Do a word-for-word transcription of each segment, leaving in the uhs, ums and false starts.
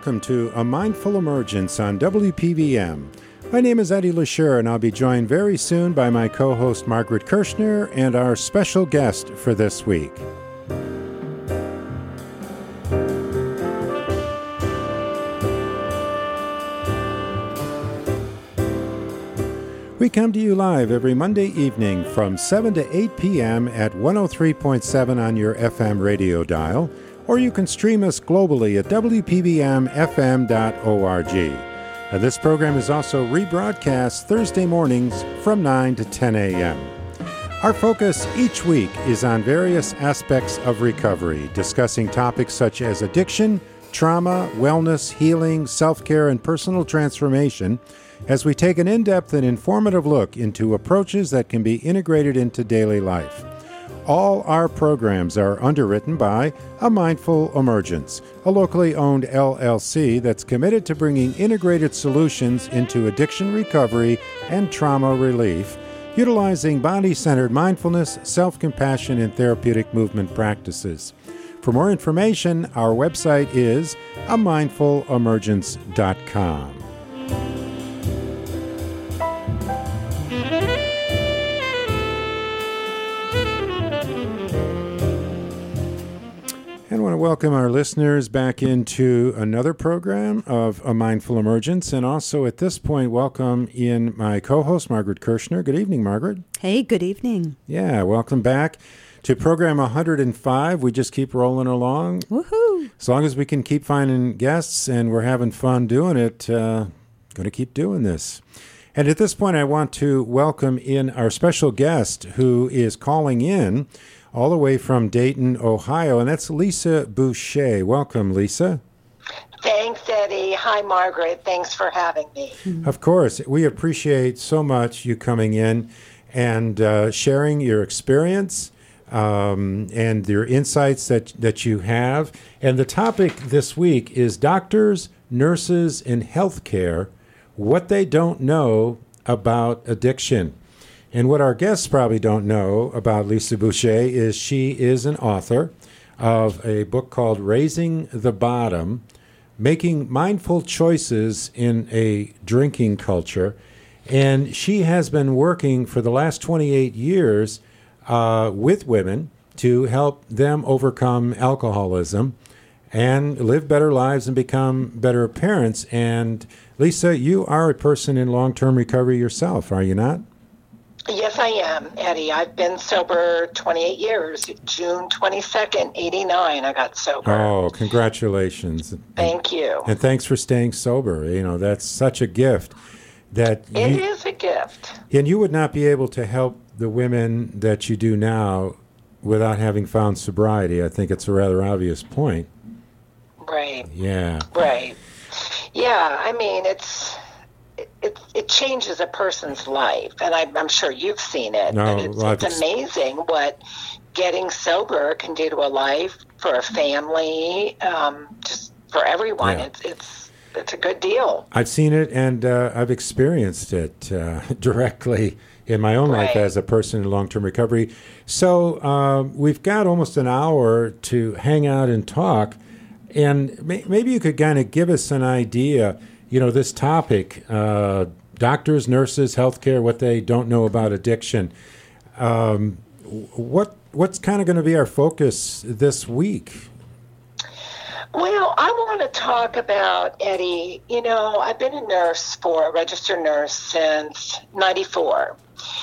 welcome to A Mindful Emergence on W P V M. My name is Eddie LaSure, and I'll be joined very soon by my co-host Margaret Kirschner and our special guest for this week. We come to you live every Monday evening from seven to eight p.m. at one oh three point seven on your F M radio dial, or you can stream us globally at w p v m f m dot org. Now, this program is also rebroadcast Thursday mornings from nine to ten a.m. Our focus each week is on various aspects of recovery, discussing topics such as addiction, trauma, wellness, healing, self-care, and personal transformation, as we take an in-depth and informative look into approaches that can be integrated into daily life. All our programs are underwritten by A Mindful Emergence, a locally owned L L C that's committed to bringing integrated solutions into addiction recovery and trauma relief, utilizing body-centered mindfulness, self-compassion, and therapeutic movement practices. For more information, our website is a mindful emergence dot com. I want to welcome our listeners back into another program of A Mindful Emergence, and also at this point welcome in my co-host, Margaret Kirschner. Good evening, Margaret. Hey, good evening. Yeah, welcome back to program one hundred five. We just keep rolling along. Woohoo! As long as we can keep finding guests and we're having fun doing it, uh, going to keep doing this. And at this point, I want to welcome in our special guest who is calling in all the way from Dayton, Ohio, and that's Lisa Boucher. Welcome, Lisa. Thanks, Eddie. Hi, Margaret. Thanks for having me. Of course. We appreciate so much you coming in and uh, sharing your experience um, and your insights that, that you have. And the topic this week is doctors, nurses, and healthcare, what they don't know about addiction. And what our guests probably don't know about Lisa Boucher is she is an author of a book called Raising the Bottom, Making Mindful Choices in a Drinking Culture. And she has been working for the last twenty-eight years uh, with women to help them overcome alcoholism and live better lives and become better parents. And Lisa, you are a person in long-term recovery yourself, are you not? Yes, I am, Eddie. I've been sober twenty-eight years. June twenty-second, eighty-nine, I got sober. Oh, congratulations. Thank you. And thanks for staying sober. You know, that's such a gift. That It you, is a gift. And you would not be able to help the women that you do now without having found sobriety. I think it's a rather obvious point. Right. Yeah. Right. Yeah, I mean, it's... It, it changes a person's life, and I, I'm sure you've seen it. No, and it's, well, it's amazing what getting sober can do to a life, for a family, um, just for everyone. Yeah. It's it's it's a good deal. I've seen it, and uh, I've experienced it uh, directly in my own Right. life as a person in long-term recovery. So uh, we've got almost an hour to hang out and talk, and may- maybe you could kind of give us an idea. You know, this topic, uh, doctors, nurses, healthcare, what they don't know about addiction. Um, what What's kind of going to be our focus this week? Well, I want to talk about, Eddie, you know, I've been a nurse for, a registered nurse since ninety-four.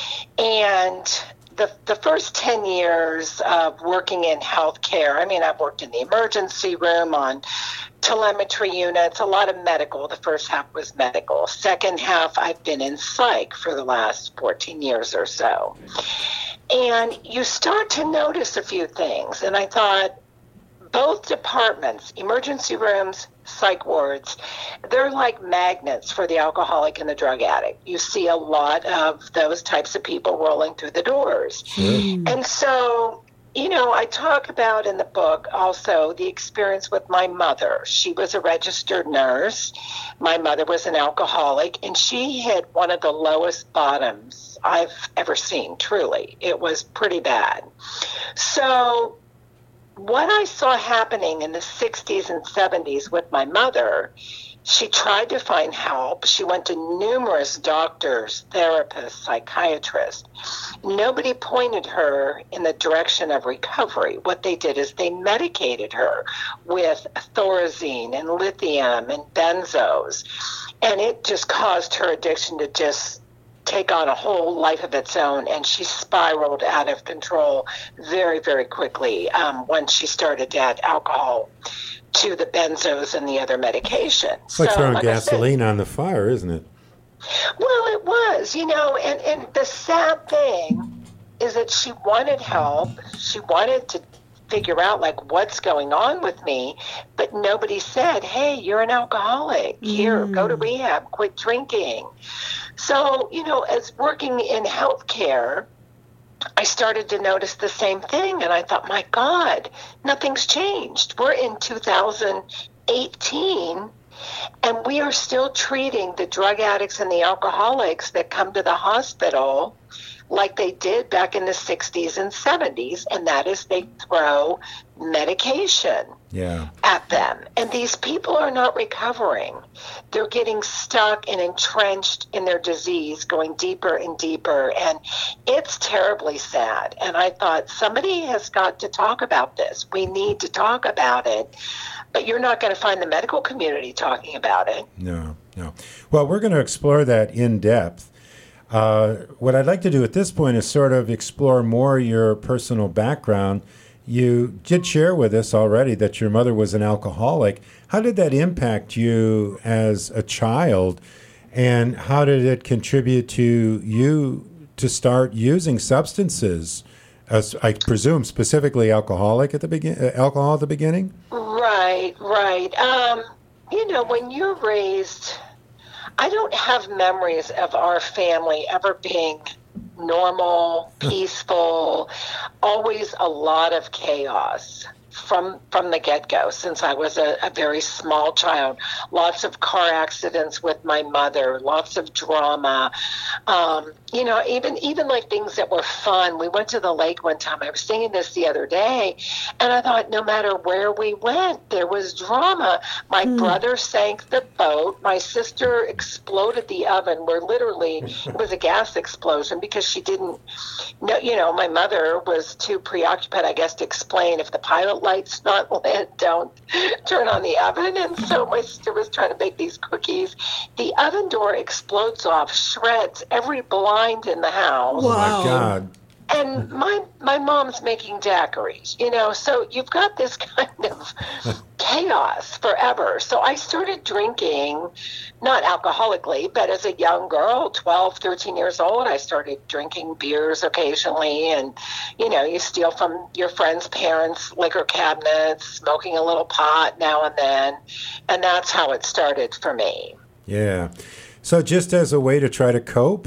And the the first ten years of working in healthcare, I mean, I've worked in the emergency room on telemetry units, a lot of medical. The first half was medical. Second half, I've been in psych for the last fourteen years or so. And you start to notice a few things. And I thought, both departments, emergency rooms, psych wards, they're like magnets for the alcoholic and the drug addict. You see a lot of those types of people rolling through the doors. Sure. And so, you know, I talk about in the book also the experience with my mother. She was a registered nurse. My mother was an alcoholic, and she hit one of the lowest bottoms I've ever seen, truly. It was pretty bad. So what I saw happening in the sixties and seventies with my mother, she tried to find help. She went to numerous doctors, therapists, psychiatrists. Nobody pointed her in the direction of recovery. What they did is they medicated her with Thorazine and lithium and benzos. And it just caused her addiction to just take on a whole life of its own. And she spiraled out of control very, very quickly um, once she started to add alcohol to the benzos and the other medication. It's like so, throwing like gasoline on the fire, isn't it? Well, it was, you know, and, and the sad thing is that she wanted help. She wanted to figure out, like, what's going on with me, but nobody said, hey, you're an alcoholic. Here, Mm. go to rehab, quit drinking. So, you know, as working in healthcare, I started to notice the same thing, and I thought, my God, nothing's changed. We're in two thousand eighteen, and we are still treating the drug addicts and the alcoholics that come to the hospital like they did back in the sixties and seventies, and that is they throw medication Yeah. at them. And these people are not recovering. They're getting stuck and entrenched in their disease, going deeper and deeper. And it's terribly sad. And I thought, somebody has got to talk about this. We need to talk about it. But you're not going to find the medical community talking about it. No, no. Well, we're going to explore that in depth. Uh, what I'd like to do at this point is sort of explore more your personal background. You did share with us already that your mother was an alcoholic. How did that impact you as a child, and how did it contribute to you to start using substances? As I presume, specifically alcoholic at the begin, uh, alcohol at the beginning. Right, right. Um, you know, when you're raised, I don't have memories of our family ever being normal, peaceful, always a lot of chaos from from the get-go since I was a, a very small child. Lots of car accidents with my mother, lots of drama. Um, you know, even even like things that were fun. We went to the lake one time. I was singing this the other day, and I thought no matter where we went, there was drama. My mm. brother sank the boat. My sister exploded the oven where literally it was a gas explosion because she didn't know, you know, my mother was too preoccupied, I guess, to explain if the pilot light's not lit, don't turn on the oven. And so my sister was trying to bake these cookies. The oven door explodes off, shreds every blind in the house. Wow. Oh, my God. And my my mom's making daiquiris, you know, so you've got this kind of chaos forever. So I started drinking, not alcoholically, but as a young girl, twelve, thirteen years old, I started drinking beers occasionally. And, you know, you steal from your friends' parents' liquor cabinets, smoking a little pot now and then. And that's how it started for me. Yeah. So just as a way to try to cope?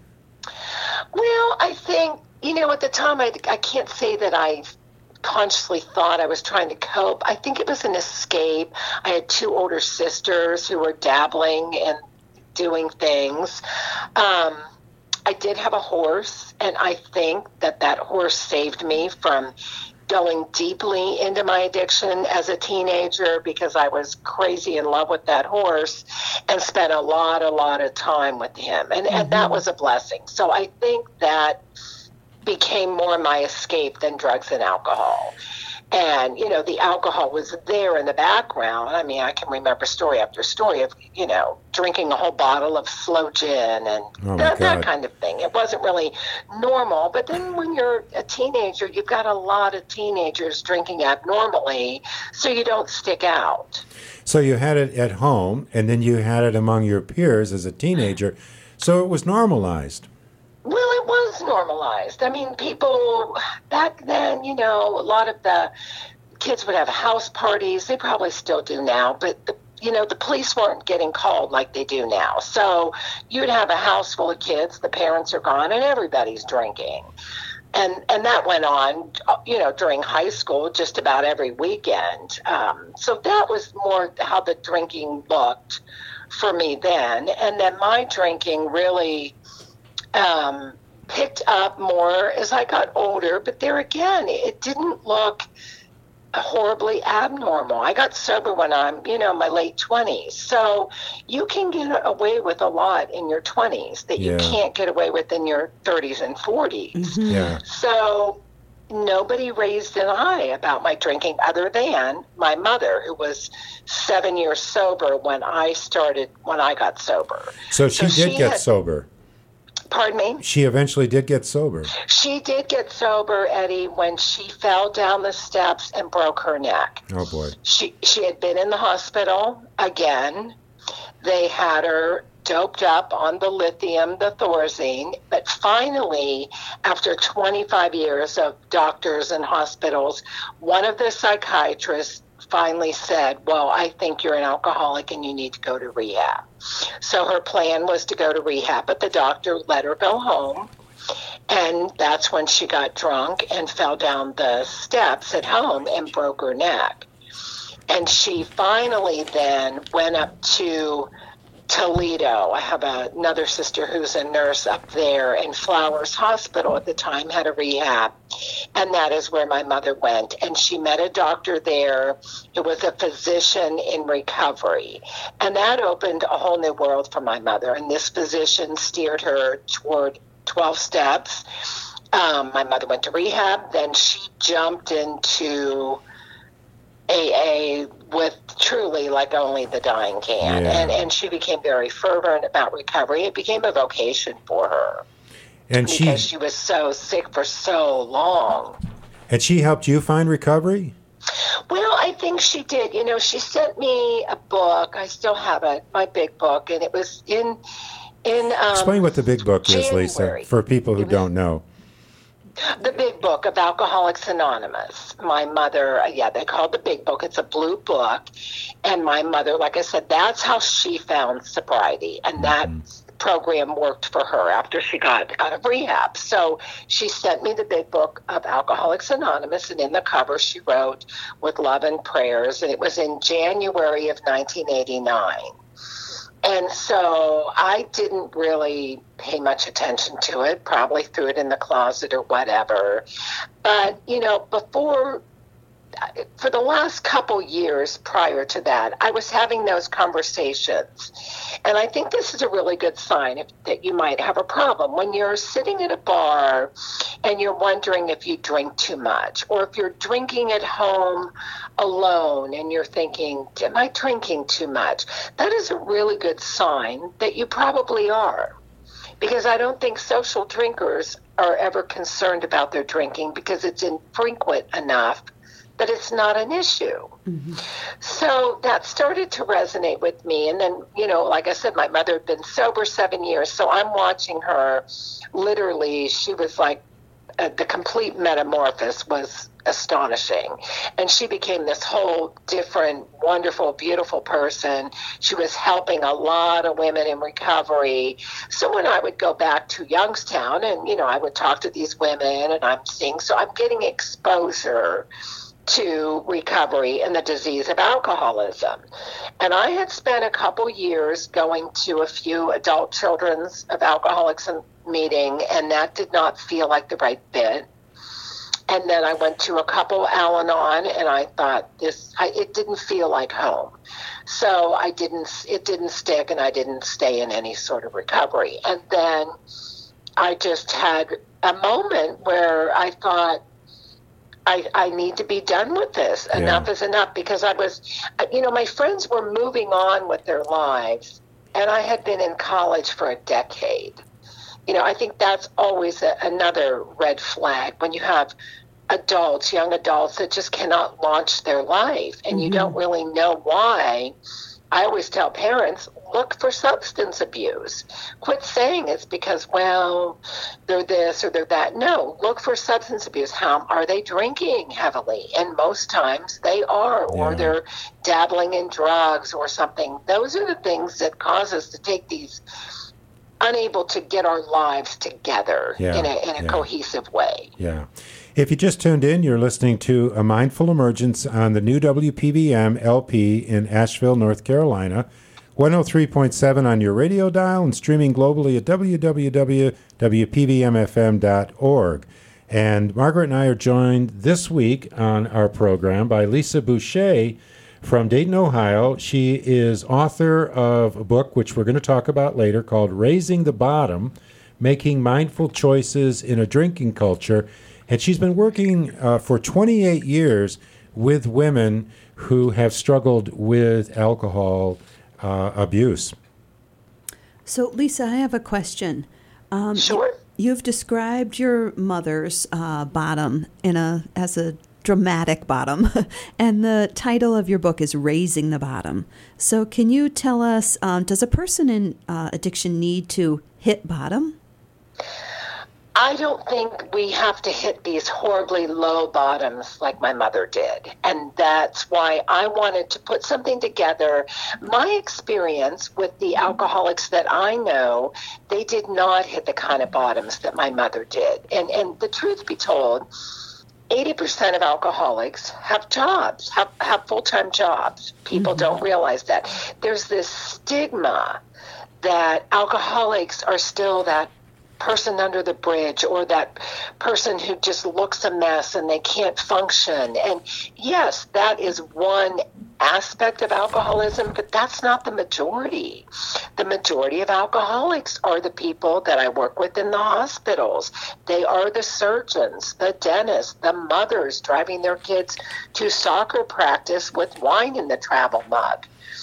Well, I think, you know, at the time, I, I can't say that I consciously thought I was trying to cope. I think it was an escape. I had two older sisters who were dabbling and doing things. Um, I did have a horse, and I think that that horse saved me from going deeply into my addiction as a teenager because I was crazy in love with that horse and spent a lot, a lot of time with him. And, mm-hmm. and that was a blessing. So I think that became more my escape than drugs and alcohol. And, you know, the alcohol was there in the background. I mean, I can remember story after story of, you know, drinking a whole bottle of slow gin and oh that, that kind of thing. It wasn't really normal. But then when you're a teenager, you've got a lot of teenagers drinking abnormally, so you don't stick out. So you had it at home, and then you had it among your peers as a teenager. So it was normalized. Well, it was normalized. I mean, people back then, you know, a lot of the kids would have house parties. They probably still do now, but the, you know, the police weren't getting called like they do now. So you'd have a house full of kids, the parents are gone, and everybody's drinking. And and that went on, you know, during high school, just about every weekend. Um, so that was more how the drinking looked for me then. And then my drinking really Um, picked up more as I got older, but there again, it didn't look horribly abnormal. I got sober when I'm, you know, my late twenties. So you can get away with a lot in your twenties that Yeah. you can't get away with in your thirties and forties. Mm-hmm. Yeah. So nobody raised an eye about my drinking other than my mother, who was seven years sober when I started, when I got sober. So she So did she get had- sober. Pardon me? She eventually did get sober. She did get sober, Eddie, when she fell down the steps and broke her neck. Oh, boy. She she had been in the hospital again. They had her doped up on the lithium, the Thorazine, but finally, after twenty-five years of doctors and hospitals, one of the psychiatrists finally said, well, I think you're an alcoholic and you need to go to rehab. So her plan was to go to rehab, but the doctor let her go home. And that's when she got drunk and fell down the steps at home and broke her neck. And she finally then went up to Toledo. I have a, another sister who's a nurse up there, and Flowers Hospital at the time had a rehab. And that is where my mother went. And she met a doctor there who was a physician in recovery. And that opened a whole new world for my mother. And this physician steered her toward twelve steps. Um, my mother went to rehab. Then she jumped into A A with truly like only the dying can. Yeah. And, and she became very fervent about recovery. It became a vocation for her. And Because she she was so sick for so long. and she helped you find recovery? Well, I think she did. You know, she sent me a book. I still have it, my big book, and it was in in um, Explain what the big book is, Lisa, January. for people who don't know. The Big Book of Alcoholics Anonymous. My mother, yeah, they call it the Big Book. It's a blue book. And my mother, like I said, that's how she found sobriety. And that program worked for her after she got out of rehab. So she sent me the Big Book of Alcoholics Anonymous. And in the cover, she wrote, "With love and prayers." And it was in January of nineteen eighty-nine. And so I didn't really pay much attention to it, probably threw it in the closet or whatever. But, you know, before, for the last couple years prior to that, I was having those conversations. And I think this is a really good sign if, that you might have a problem. When you're sitting at a bar and you're wondering if you drink too much, or if you're drinking at home alone and you're thinking, am I drinking too much? That is a really good sign that you probably are. Because I don't think social drinkers are ever concerned about their drinking because it's infrequent enough that it's not an issue. Mm-hmm. So that started to resonate with me. And then, you know, like I said, my mother had been sober seven years. So I'm watching her literally. She was like, uh, the complete metamorphosis was astonishing. And she became this whole different, wonderful, beautiful person. She was helping a lot of women in recovery. So when I would go back to Youngstown and, you know, I would talk to these women and I'm seeing, so I'm getting exposure to recovery and the disease of alcoholism. And I had spent a couple years going to a few adult children's of alcoholics meeting, and that did not feel like the right fit. And then I went to a couple Al-Anon, and I thought this, I, it didn't feel like home. So I didn't, it didn't stick, and I didn't stay in any sort of recovery. And then I just had a moment where I thought, I, I need to be done with this. Yeah. Enough is enough, because I was, you know, my friends were moving on with their lives, and I had been in college for a decade. You know, I think that's always a, another red flag when you have adults, young adults that just cannot launch their life, and mm-hmm. you don't really know why. I always tell parents, look for substance abuse. Quit saying it's because, well, they're this or they're that. No, look for substance abuse. How are they drinking heavily? And most times they are, or Yeah. they're dabbling in drugs or something. Those are the things that cause us to take these, unable to get our lives together Yeah, in a, in a yeah. cohesive way. Yeah. If you just tuned in, you're listening to A Mindful Emergence on the new W P V M L P in Asheville, North Carolina, one oh three point seven on your radio dial and streaming globally at w w w dot w p v m f m dot org. And Margaret and I are joined this week on our program by Lisa Boucher from Dayton, Ohio. She is author of a book, which we're going to talk about later, called Raising the Bottom, Making Mindful Choices in a Drinking Culture. And she's been working uh, for twenty-eight years with women who have struggled with alcohol uh, abuse. So, Lisa, I have a question. Um, Sure. You've described your mother's uh, bottom in a as a dramatic bottom, and the title of your book is Raising the Bottom. So can you tell us, um, does a person in uh, addiction need to hit bottom? I don't think we have to hit these horribly low bottoms like my mother did. And that's why I wanted to put something together. My experience with the alcoholics that I know, they did not hit the kind of bottoms that my mother did. And and the truth be told, eighty percent of alcoholics have jobs, have, have full-time jobs. People mm-hmm. don't realize that. There's this stigma that alcoholics are still that person under the bridge, or that person who just looks a mess and they can't function. And yes, that is one aspect of alcoholism, but that's not the majority. The majority of alcoholics are the people that I work with in the hospitals. They are the surgeons, the dentists, the mothers driving their kids to soccer practice with wine in the travel mug.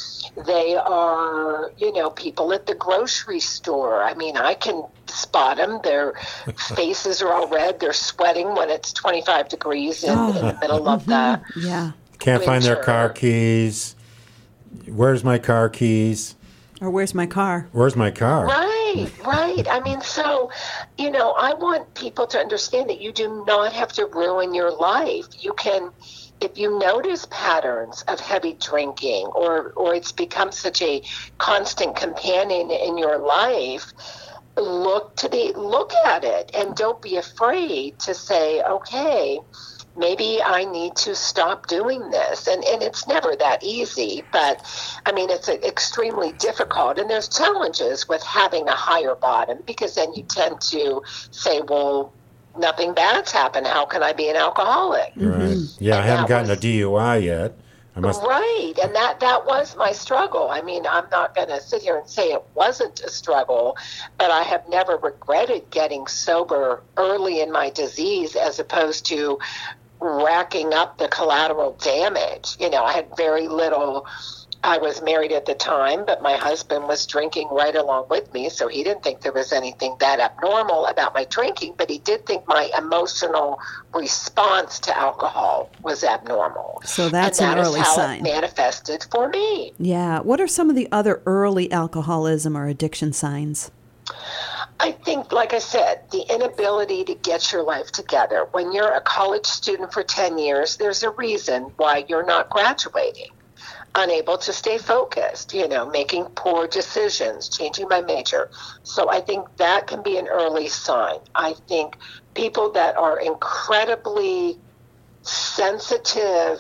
They are, you know, people at the grocery store. I mean, I can spot them. Their faces are all red. They're sweating when it's twenty-five degrees in, oh. in the middle of the yeah. Can't winter. find their car keys. Where's my car keys? Or where's my car? Where's my car? Right, right. I mean, so, you know, I want people to understand that you do not have to ruin your life. You can... If you notice patterns of heavy drinking, or, or it's become such a constant companion in your life, look to the look at it and don't be afraid to say, okay, maybe I need to stop doing this. And and it's never that easy, but I mean, it's extremely difficult. And there's challenges with having a higher bottom, because then you tend to say, well, nothing bad's happened. How can I be an alcoholic? Right. Yeah, and I haven't gotten was, a D U I yet. I must... Right. And that, that was my struggle. I mean, I'm not going to sit here and say it wasn't a struggle, but I have never regretted getting sober early in my disease as opposed to racking up the collateral damage. You know, I had very little... I was married at the time, but my husband was drinking right along with me, so he didn't think there was anything that abnormal about my drinking, but he did think my emotional response to alcohol was abnormal. So that's and that an early is how sign. It manifested for me. Yeah. What are some of the other early alcoholism or addiction signs? I think, like I said, the inability to get your life together. When you're a college student for ten years, there's a reason why you're not graduating. Unable to stay focused, you know, making poor decisions, changing my major. So I think that can be an early sign. I think people that are incredibly sensitive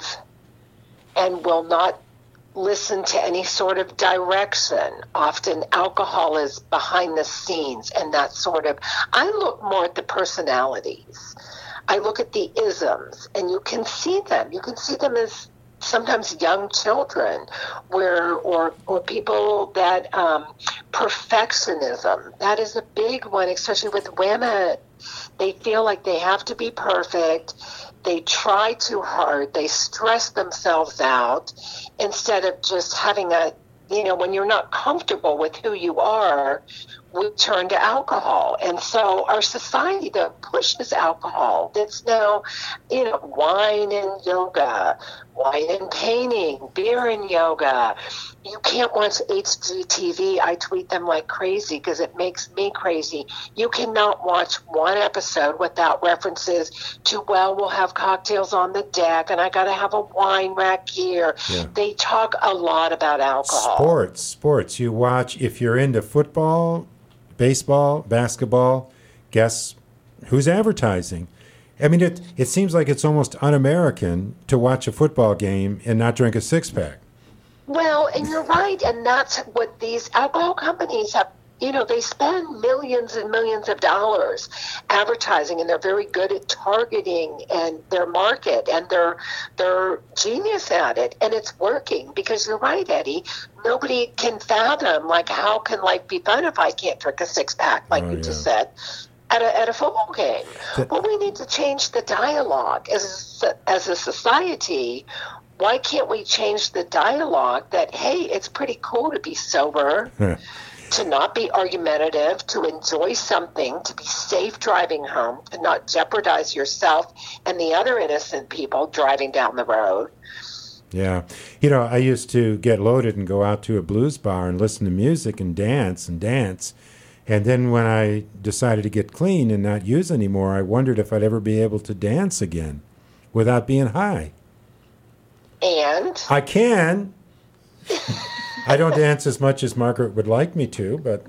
and will not listen to any sort of direction, often alcohol is behind the scenes, and that sort of, I look more at the personalities. I look at the isms, and you can see them. You can see them as sometimes young children, where or or people that um, perfectionism, that is a big one, especially with women. They feel like they have to be perfect. They try too hard. They stress themselves out instead of just having a, you know, when you're not comfortable with who you are, we turn to alcohol. And so our society that pushes alcohol, that's now, you know, wine and yoga, wine and painting, beer and yoga. You can't watch H G T V. I tweet them like crazy because it makes me crazy. You cannot watch one episode without references to, well, we'll have cocktails on the deck and I got to have a wine rack here. Yeah. They talk a lot about alcohol. Sports, sports. You watch, if you're into football, baseball, basketball, guess who's advertising? I mean, it it seems like it's almost un-American to watch a football game and not drink a six-pack. Well, and you're right, and that's what these alcohol companies have, you know, they spend millions and millions of dollars advertising, and they're very good at targeting and their market, and they're they're genius at it, and it's working. Because you're right, Eddie, nobody can fathom, like, how can life be fun if I can't drink a six pack, like oh, you yeah. just said, at a at a football game. The- well, we need to change the dialogue as as a society. Why can't we change the dialogue that, hey, it's pretty cool to be sober, to not be argumentative, to enjoy something, to be safe driving home, to not jeopardize yourself and the other innocent people driving down the road. Yeah. You know, I used to get loaded and go out to a blues bar and listen to music and dance and dance. And then when I decided to get clean and not use anymore, I wondered if I'd ever be able to dance again without being high. And I can. I don't dance as much as Margaret would like me to, but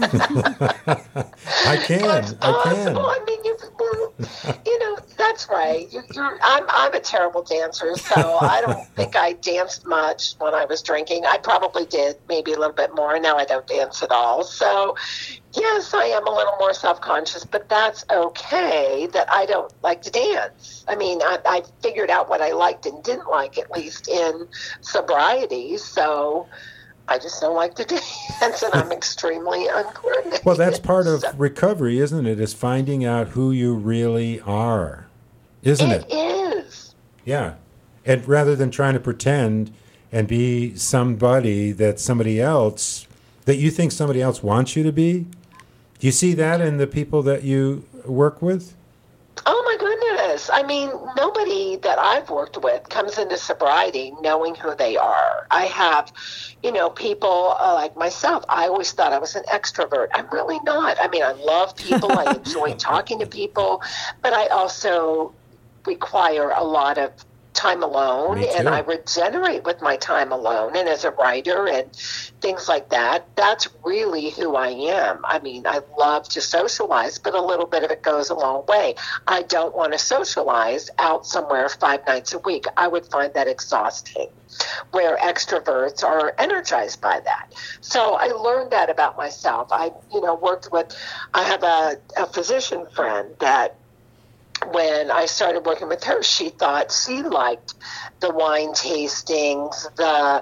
I can. That's I possible. can. I mean, you, you know, that's right. You, you're, I'm, I'm a terrible dancer, so I don't think I danced much when I was drinking. I probably did, maybe a little bit more. Now I don't dance at all. So, yes, I am a little more self-conscious, but that's okay that I don't like to dance. I mean, I, I figured out what I liked and didn't like, at least in sobriety, so I just don't like to dance, and I'm extremely uncoordinated. Well, that's part of So- recovery, isn't it? Is finding out who you really are, isn't it? It is. Yeah. And rather than trying to pretend and be somebody that somebody else, that you think somebody else wants you to be. Do you see that in the people that you work with? Oh, my goodness. I mean, nobody that I've worked with comes into sobriety knowing who they are. I have, you know, people uh, like myself. I always thought I was an extrovert. I'm really not. I mean, I love people. I enjoy talking to people, but I also require a lot of time alone, Me and too. I regenerate with my time alone, and as a writer and things like that. That's really who I am. I mean, I love to socialize, but a little bit of it goes a long way. I don't want to socialize out somewhere five nights a week. I would find that exhausting, where extroverts are energized by that. So I learned that about myself. I, you know, worked with, I have a, a physician friend that when I started working with her, she thought she liked the wine tastings, the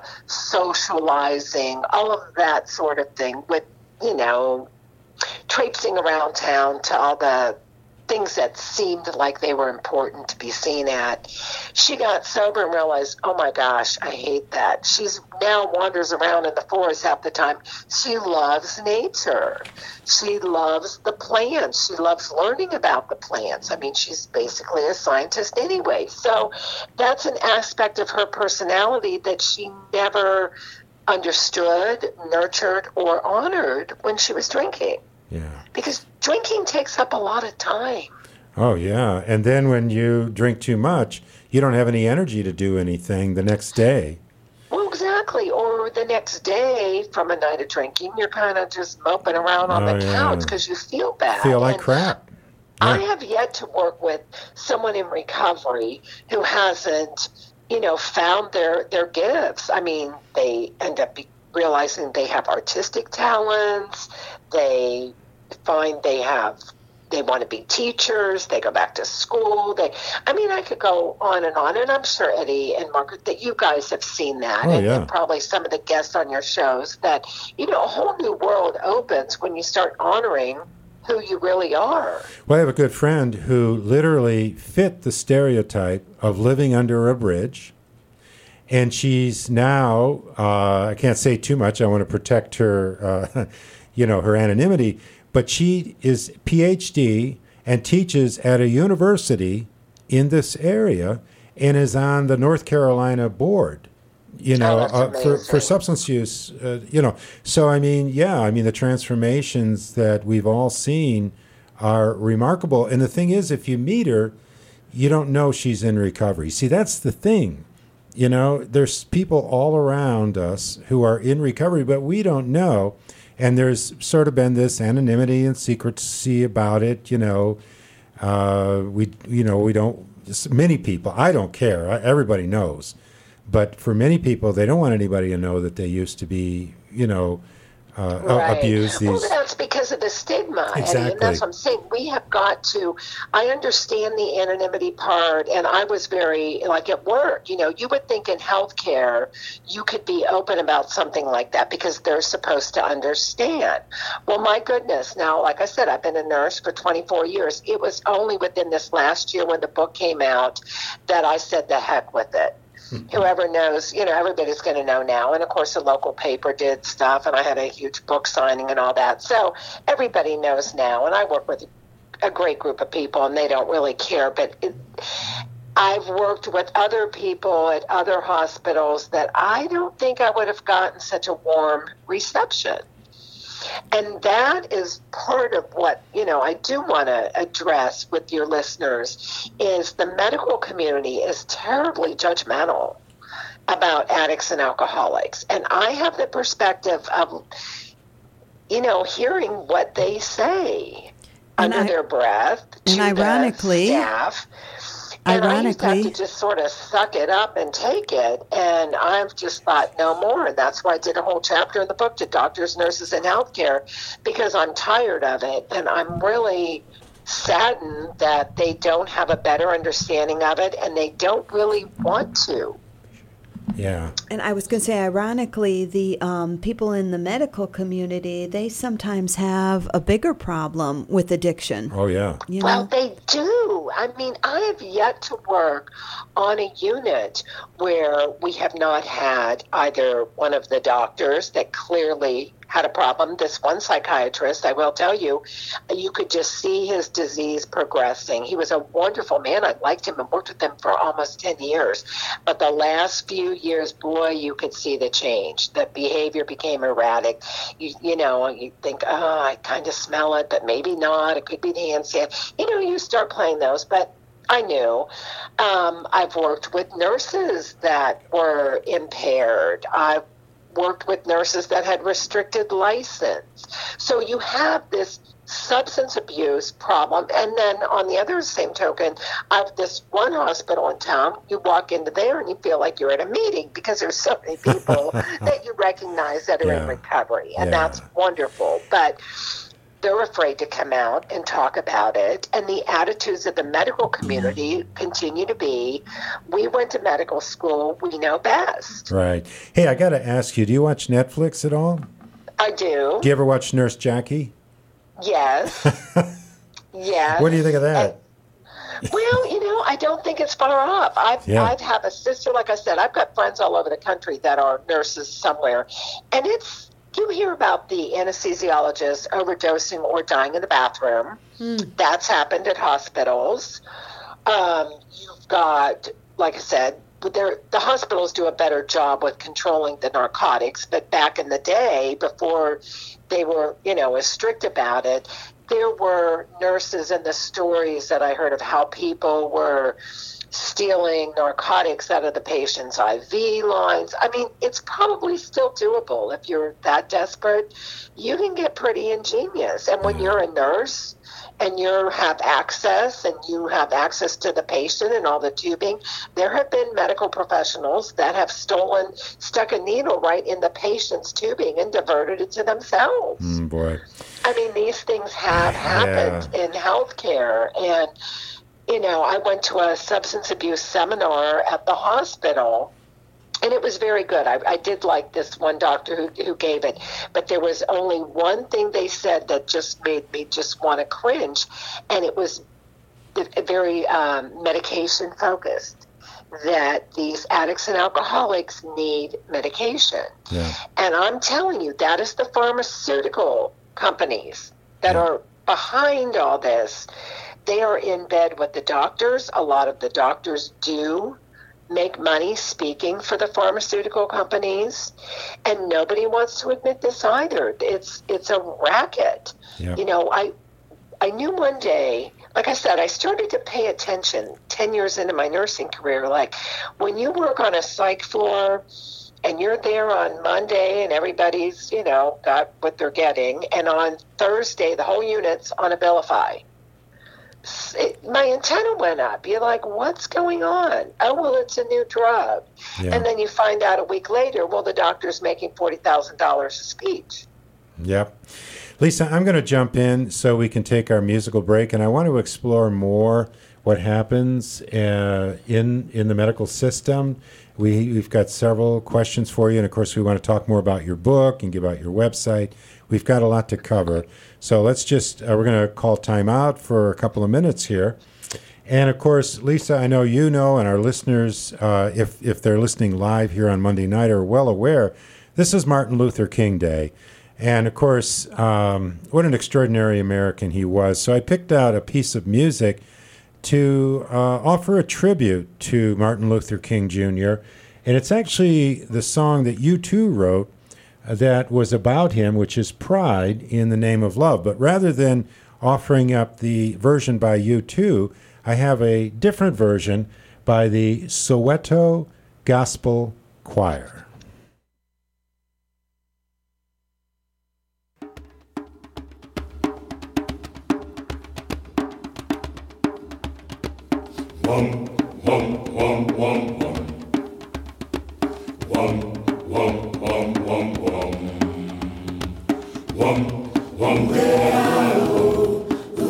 socializing, all of that sort of thing with, you know, traipsing around town to all the things that seemed like they were important to be seen at. She got sober and realized, oh my gosh, I hate that. She's now wanders around in the forest half the time. She loves nature. She loves the plants. She loves learning about the plants. I mean, she's basically a scientist anyway. So that's an aspect of her personality that she never understood, nurtured, or honored when she was drinking. Yeah. Because drinking takes up a lot of time. Oh, yeah. And then when you drink too much, you don't have any energy to do anything the next day. Well, exactly. Or the next day from a night of drinking, you're kind of just moping around on Oh, the yeah. couch because you feel bad. Feel like And crap. I Yeah. have yet to work with someone in recovery who hasn't, you know, found their, their gifts. I mean, they end up be- realizing they have artistic talents. They find they have, they want to be teachers. They go back to school. They, I mean, I could go on and on. And I'm sure Eddie and Margaret that you guys have seen that. Oh, and, yeah. and probably some of the guests on your shows that, you know, a whole new world opens when you start honoring who you really are. Well, I have a good friend who literally fit the stereotype of living under a bridge. And she's now, uh, I can't say too much. I want to protect her, uh, you know, her anonymity. But she is P H D and teaches at a university in this area and is on the North Carolina board, you know, Oh, that's uh, for, for amazing. substance use, uh, you know. So, I mean, yeah, I mean, the transformations that we've all seen are remarkable. And the thing is, if you meet her, you don't know she's in recovery. See, that's the thing. You know, there's people all around us who are in recovery, but we don't know. And there's sort of been this anonymity and secrecy about it. You know, uh, we, you know, we don't. Many people, I don't care. Everybody knows, but for many people, they don't want anybody to know that they used to be, you know, uh, right. abuse these. Well, that's because of the stigma, Exactly. Eddie, and that's what I'm saying. We have got to, I understand the anonymity part, and I was very, like at work, you know, you would think in healthcare you could be open about something like that because they're supposed to understand. Well, my goodness, now, like I said, I've been a nurse for twenty-four years. It was only within this last year when the book came out that I said the heck with it. Whoever knows, you know, everybody's going to know now. And, of course, the local paper did stuff, and I had a huge book signing and all that. So everybody knows now, and I work with a great group of people, and they don't really care. But it, I've worked with other people at other hospitals that I don't think I would have gotten such a warm reception. And that is part of what, you know, I do want to address with your listeners is the medical community is terribly judgmental about addicts and alcoholics. And I have the perspective of, you know, hearing what they say and under I, their breath to and ironically, the staff. And Ironically, I used to have to just sort of suck it up and take it. And I've just thought no more. And that's why I did a whole chapter in the book to doctors, nurses, and healthcare, because I'm tired of it. And I'm really saddened that they don't have a better understanding of it and they don't really want to. Yeah. And I was going to say, ironically, the um, people in the medical community, they sometimes have a bigger problem with addiction. Oh, yeah. You know? Well, they do. I mean, I have yet to work on a unit where we have not had either one of the doctors that clearly had a problem. This one psychiatrist, I will tell you, you could just see his disease progressing. He was a wonderful man. I liked him and worked with him for almost ten years. But the last few years, boy, you could see the change. The behavior became erratic. You, you know, you think, oh, I kind of smell it, but maybe not. It could be the hand sand. You know, you start playing those, but I knew. Um, I've worked with nurses that were impaired. I've worked with nurses that had restricted license. So you have this substance abuse problem. And then on the other same token, I have this one hospital in town, you walk into there and you feel like you're at a meeting because there's so many people that you recognize that are Yeah. in recovery. And Yeah. that's wonderful. But they're afraid to come out and talk about it. And the attitudes of the medical community continue to be, we went to medical school, we know best. Right. Hey, I got to ask you, do you watch Netflix at all? I do. Do you ever watch Nurse Jackie? Yes. Yes. What do you think of that? And, well, you know, I don't think it's far off. I've, Yeah. I've have a sister, like I said, I've got friends all over the country that are nurses somewhere. And it's, you hear about the anesthesiologist overdosing or dying in the bathroom. Mm. That's happened at hospitals. Um, you've got, like I said, the hospitals do a better job with controlling the narcotics. But back in the day, before they were, you know, as strict about it, there were nurses and the stories that I heard of how people were stealing narcotics out of the patient's I V lines. I mean, it's probably still doable. If you're that desperate, you can get pretty ingenious. And when you're a nurse and you have access and you have access to the patient and all the tubing, there have been medical professionals that have stolen, stuck a needle right in the patient's tubing and diverted it to themselves. Mm, boy. I mean, these things have happened Yeah. in healthcare. And you know, I went to a substance abuse seminar at the hospital, and it was very good. I, I did like this one doctor who, who gave it, but there was only one thing they said that just made me just want to cringe, and it was very um, medication focused, that these addicts and alcoholics need medication. Yeah. And I'm telling you, that is the pharmaceutical companies that Yeah. are behind all this. They are in bed with the doctors. A lot of the doctors do make money speaking for the pharmaceutical companies, and nobody wants to admit this either. It's it's a racket. Yeah. You know, I I knew one day, like I said, I started to pay attention ten years into my nursing career. Like when you work on a psych floor and you're there on Monday and everybody's, you know, got what they're getting, and on Thursday the whole unit's on Abilify. It, my antenna went up. You're like, what's going on? Oh, well, it's a new drug. Yeah. And then you find out a week later, well, the doctor's making forty thousand dollars a speech. Yep. Lisa, I'm going to jump in so we can take our musical break, and I want to explore more what happens uh, in in the medical system. We, we've got several questions for you, and of course we want to talk more about your book and give out your website. We've got a lot to cover. So let's just, uh, we're going to call time out for a couple of minutes here. And of course, Lisa, I know you know, and our listeners, uh, if, if they're listening live here on Monday night, are well aware, this is Martin Luther King Day. And of course, um, what an extraordinary American he was. So I picked out a piece of music to uh, offer a tribute to Martin Luther King Junior And it's actually the song that U two wrote uh, that was about him, which is Pride in the Name of Love. But rather than offering up the version by U two, I have a different version by the Soweto Gospel Choir. Wum, wum, wum, wum, wum. Wum, wum, wum, wum, wum. Wum, wum, wum,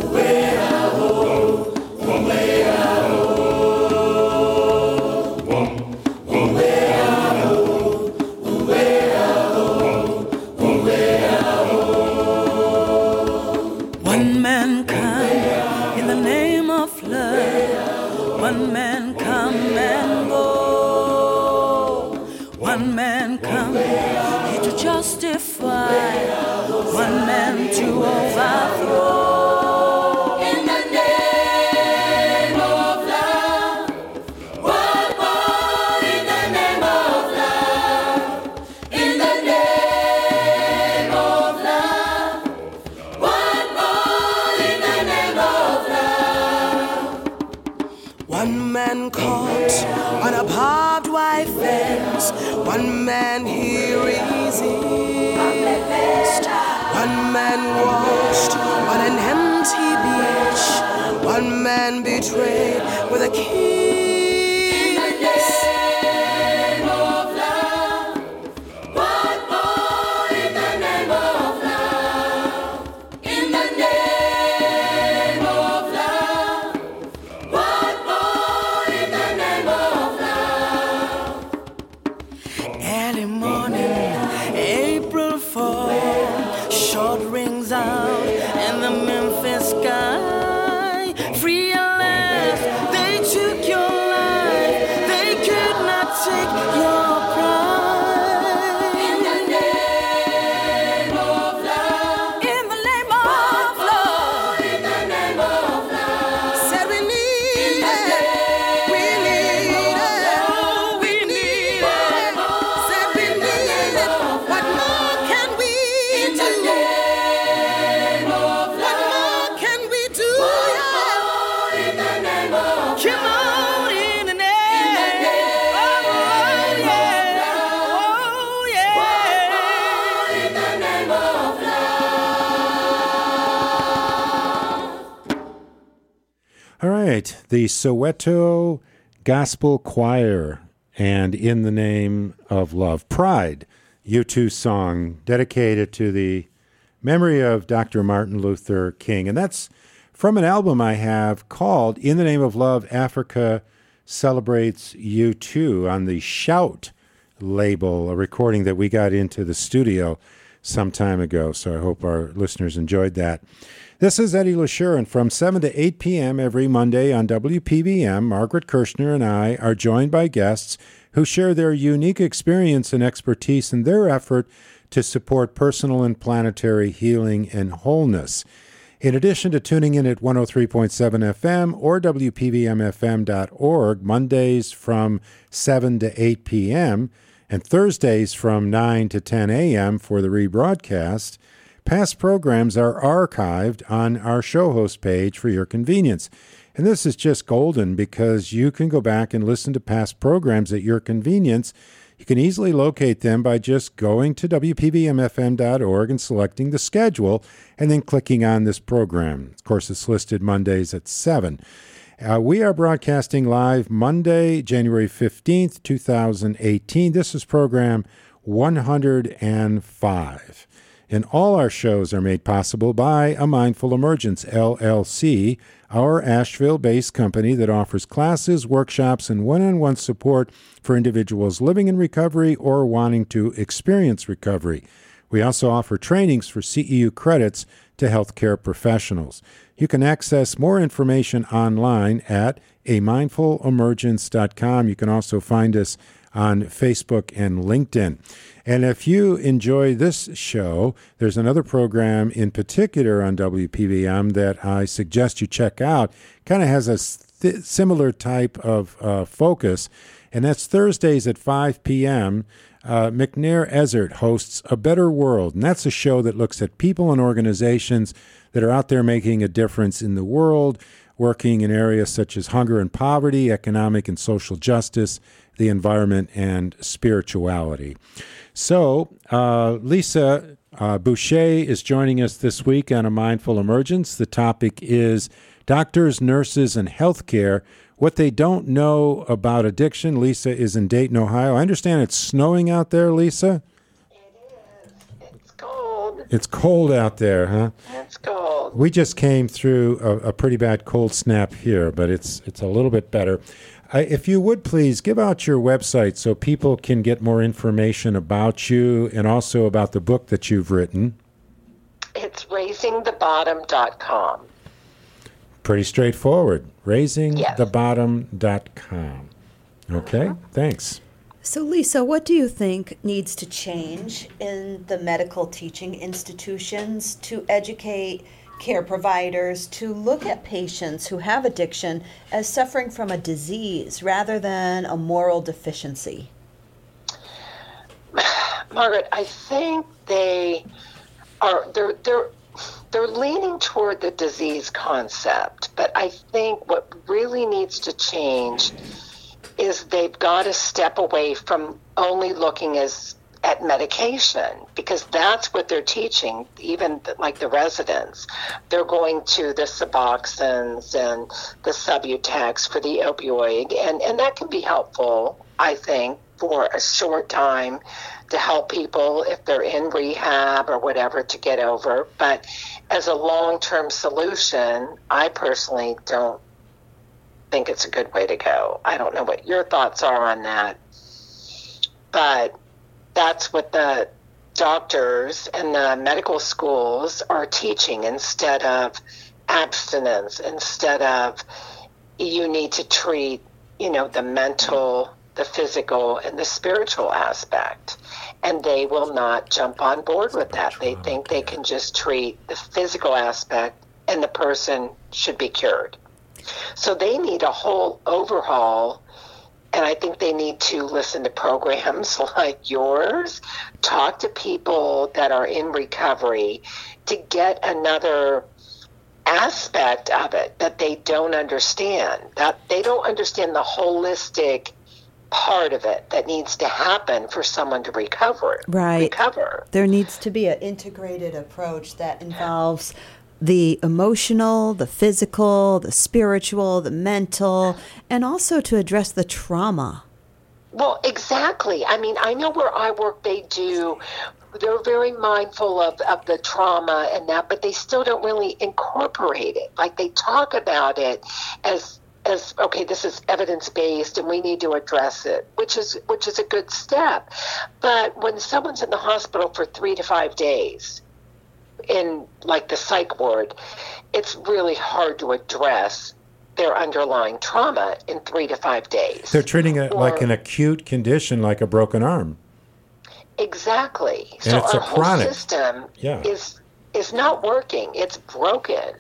One man come in the name of love. One man come and go. One man come here to justify. One man to overthrow. In the name of love. One more in the name of love. In the name of love. One more in the name of love. One man caught on a barbed wire fence. One man here is east. One man washed on an empty beach. One man betrayed with a kiss. In the name of love. One more in the name of love. In the name of love. One more in the name of love. Early morning, April fourth, short rings out in the Memphis sky. Free at last, they took your life. They could not take your pride. In the name of love. In the name of love. In the name of love. Said we need it. We need it. We need it. Said we need it. What more can we do? In the name of love. What more can we do? In the name of come on, in the name of love, yeah. Oh, yeah. In the name of love. All right, the Soweto Gospel Choir and In the Name of Love. Pride, U two song dedicated to the memory of Doctor Martin Luther King. And that's from an album I have called In the Name of Love, Africa Celebrates U two on the Shout label, a recording that we got into the studio some time ago. So I hope our listeners enjoyed that. This is Eddie LaSure, and from seven to eight p.m. every Monday on W P B M, Margaret Kirshner and I are joined by guests who share their unique experience and expertise in their effort to support personal and planetary healing and wholeness. In addition to tuning in at one oh three point seven F M or W P B M F M dot org Mondays from seven to eight p.m. and Thursdays from nine to ten a.m. for the rebroadcast, past programs are archived on our show host page for your convenience. And this is just golden because you can go back and listen to past programs at your convenience. You can easily locate them by just going to W P B M F M dot org and selecting the schedule and then clicking on this program. Of course, it's listed Mondays at seven. Uh, we are broadcasting live Monday, January fifteenth, twenty eighteen. This is program one hundred five. And all our shows are made possible by A Mindful Emergence, L L C, our Asheville-based company that offers classes, workshops, and one-on-one support for individuals living in recovery or wanting to experience recovery. We also offer trainings for C E U credits to healthcare professionals. You can access more information online at a mindful emergence dot com. You can also find us on Facebook and LinkedIn. And if you enjoy this show, there's another program in particular on W P V M that I suggest you check out. Kind of has a th- similar type of uh, focus, and that's Thursdays at five p.m. Uh, McNair Ezzard hosts A Better World, and that's a show that looks at people and organizations that are out there making a difference in the world, working in areas such as hunger and poverty, economic and social justice, the environment, and spirituality. So, uh, Lisa uh, Boucher is joining us this week on A Mindful Emergence. The topic is doctors, nurses, and healthcare, what they don't know about addiction. Lisa is in Dayton, Ohio. I understand it's snowing out there, Lisa? It is. It's cold. It's cold out there, huh? It's cold. We just came through a, a pretty bad cold snap here, but it's it's a little bit better. Uh, if you would please give out your website so people can get more information about you and also about the book that you've written. It's raising the bottom dot com. Pretty straightforward. raising the bottom dot com. Okay, uh-huh. Thanks. So, Lisa, what do you think needs to change in the medical teaching institutions to educate care providers to look at patients who have addiction as suffering from a disease rather than a moral deficiency? Margaret, I think they are they're they're they're leaning toward the disease concept, but I think what really needs to change is they've got to step away from only looking as at medication, because that's what they're teaching, even like the residents. They're going to the Suboxones and the Subutex for the opioid, and, and that can be helpful, I think, for a short time to help people if they're in rehab or whatever to get over. But as a long-term solution, I personally don't think it's a good way to go. I don't know what your thoughts are on that, but that's what the doctors and the medical schools are teaching, instead of abstinence, instead of you need to treat, you know, the mental, the physical, and the spiritual aspect. And they will not jump on board with that. They think they can just treat the physical aspect and the person should be cured. So they need a whole overhaul. And I think they need to listen to programs like yours, talk to people that are in recovery to get another aspect of it that they don't understand, that they don't understand the holistic part of it that needs to happen for someone to recover. Right. Recover. There needs to be an integrated approach that involves the emotional, the physical, the spiritual, the mental, and also to address the trauma. Well, exactly. I mean, I know where I work, they do, they're very mindful of, of the trauma and that, but they still don't really incorporate it. Like, they talk about it as, as okay, this is evidence-based and we need to address it, which is which is a good step. But when someone's in the hospital for three to five days, in like the psych ward, it's really hard to address their underlying trauma in three to five days. They're treating it or, like an acute condition, like a broken arm. Exactly. And so it's our a chronic. whole system yeah. is is not working. It's broken.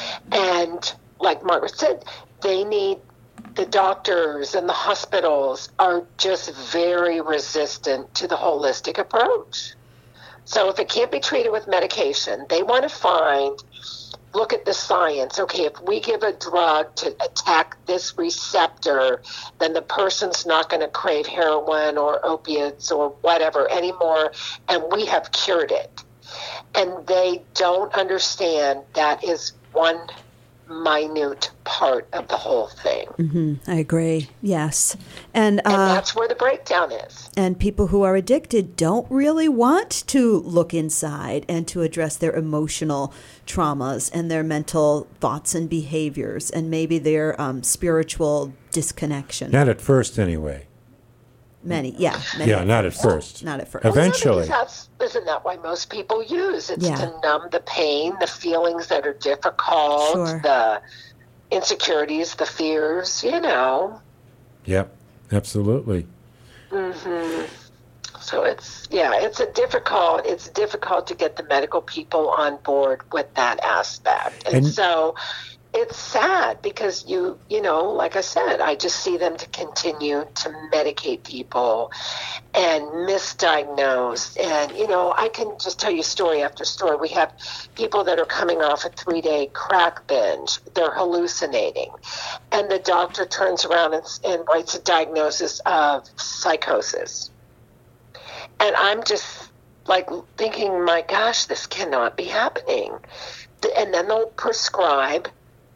And like Margaret said, they need, the doctors and the hospitals are just very resistant to the holistic approach. So if it can't be treated with medication, they want to find, look at the science. Okay, if we give a drug to attack this receptor, then the person's not going to crave heroin or opiates or whatever anymore, and we have cured it. And they don't understand that is one minute part of the whole thing. Mm-hmm. I agree. Yes. And, uh, and that's where the breakdown is. And people who are addicted don't really want to look inside and to address their emotional traumas and their mental thoughts and behaviors and maybe their um, spiritual disconnection. Not at first, anyway. Many, yeah. Many yeah, not at first. Not at first. Eventually. Well, that's, isn't that why most people use? It's Yeah. to numb the pain, the feelings that are difficult, Sure. the insecurities, the fears, you know. Yep, absolutely. Mm-hmm. So it's, yeah, it's a difficult, it's difficult to get the medical people on board with that aspect. And, And- so it's sad because you, you know, like I said, I just see them to continue to medicate people and misdiagnose. And, you know, I can just tell you story after story. We have people that are coming off a three-day crack binge. They're hallucinating. And the doctor turns around and, and writes a diagnosis of psychosis. And I'm just like thinking, my gosh, this cannot be happening. And then they'll prescribe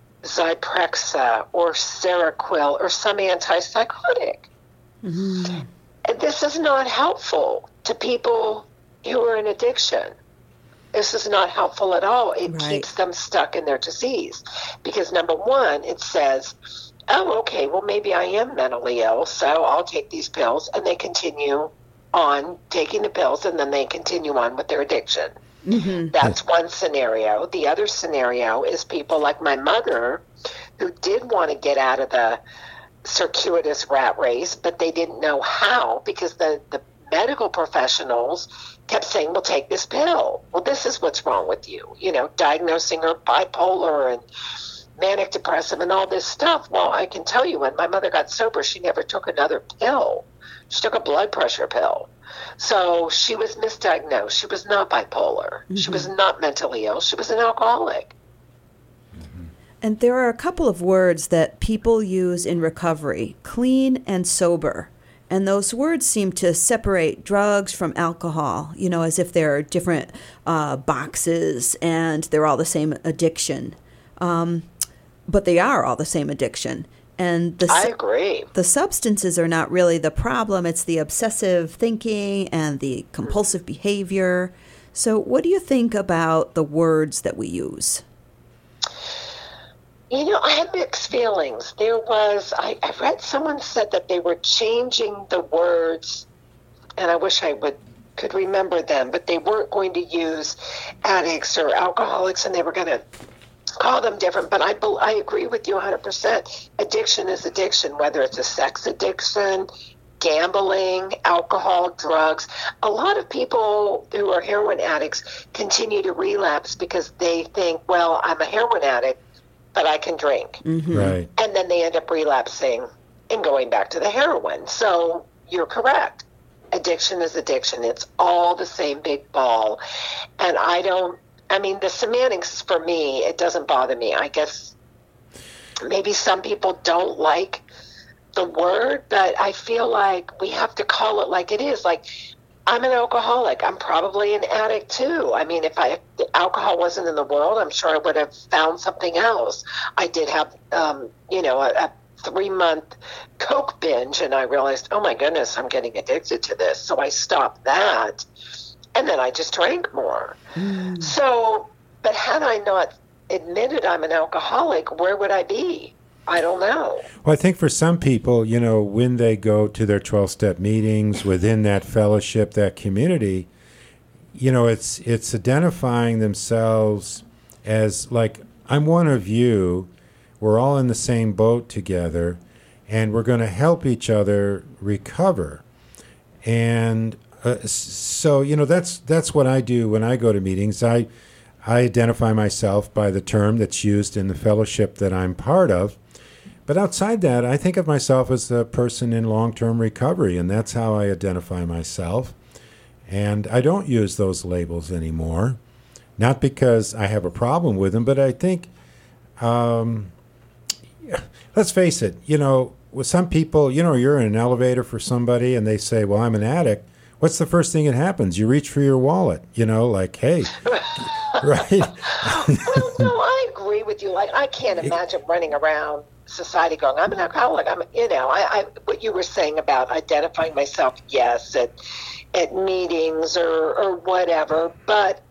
Zyprexa or Seroquel or some antipsychotic. Mm-hmm. And this is not helpful to people who are in addiction. This is not helpful at all. It Right. keeps them stuck in their disease. Because number one, it says, oh, okay, well, maybe I am mentally ill, so I'll take these pills. And they continue on taking the pills, and then they continue on with their addiction. Mm-hmm. That's one scenario. The other scenario is people like my mother who did want to get out of the circuitous rat race, but they didn't know how because the, the medical professionals kept saying, well, take this pill. Well, this is what's wrong with you. You know, diagnosing her bipolar and manic depressive and all this stuff. Well, I can tell you when my mother got sober, she never took another pill. She took a blood pressure pill. So she was misdiagnosed. She was not bipolar. Mm-hmm. She was not mentally ill. She was an alcoholic. And there are a couple of words that people use in recovery, clean and sober. And those words seem to separate drugs from alcohol, you know, as if they're different uh, boxes and they're all the same addiction. Um, but they are all the same addiction. And the, I agree. The substances are not really the problem. It's the obsessive thinking and the compulsive behavior. So what do you think about the words that we use? You know, I had mixed feelings. There was, I, I read someone said that they were changing the words, and I wish I would could remember them, but they weren't going to use addicts or alcoholics, and they were going to call them different. But I, I agree with you one hundred percent. Addiction is addiction, whether it's a sex addiction, gambling, alcohol, drugs. A lot of people who are heroin addicts continue to relapse because they think, well, I'm a heroin addict, but I can drink. Mm-hmm. Right. And then they end up relapsing and going back to the heroin. So you're correct. Addiction is addiction. It's all the same big ball. And I don't, I mean, the semantics for me, it doesn't bother me. I guess maybe some people don't like the word, but I feel like we have to call it like it is. Like, I'm an alcoholic. I'm probably an addict too. I mean, if I if the alcohol wasn't in the world, I'm sure I would have found something else. I did have, um, you know, a, a three-month Coke binge, and I realized, oh my goodness, I'm getting addicted to this. So I stopped that, and then I just drank more. Mm. So, but had I not admitted I'm an alcoholic, where would I be? I don't know. Well, I think for some people, you know, when they go to their twelve-step meetings within that fellowship, that community, you know, it's it's identifying themselves as like, I'm one of you. We're all in the same boat together, and we're going to help each other recover. And uh, so, you know, that's that's what I do when I go to meetings. I I identify myself by the term that's used in the fellowship that I'm part of. But outside that, I think of myself as a person in long-term recovery, and that's how I identify myself. And I don't use those labels anymore, not because I have a problem with them, but I think, um, let's face it, you know, with some people, you know, you're in an elevator for somebody and they say, well, I'm an addict. What's the first thing that happens? You reach for your wallet, you know, like, hey, right? Well, no, I agree with with you. Like, I can't imagine running around society going, I'm an alcoholic. I'm, you know, I, I what you were saying about identifying myself, yes, at at meetings or, or whatever. But